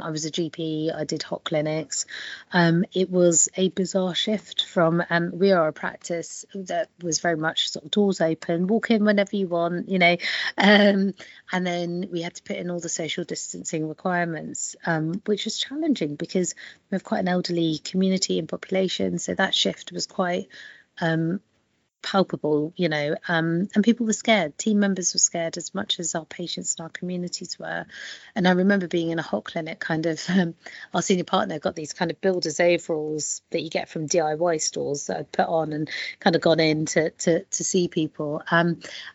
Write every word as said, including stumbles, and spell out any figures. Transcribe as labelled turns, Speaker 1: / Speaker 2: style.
Speaker 1: I was a G P. I did hot clinics. Um, it was a bizarre shift from, um, we are a practice that was very much sort of doors open, walk in whenever you want, you know, um, and then we had to put in all the social distancing requirements, um, which was challenging because we have quite an elderly community and population. So that shift was quite um, palpable, you know, um, and people were scared. Team members were scared as much as our patients and our communities were. And I remember being in a hot clinic, kind of, um, our senior partner got these kind of builder's overalls that you get from D I Y stores that I'd put on and kind of gone in to to, to see people. Um,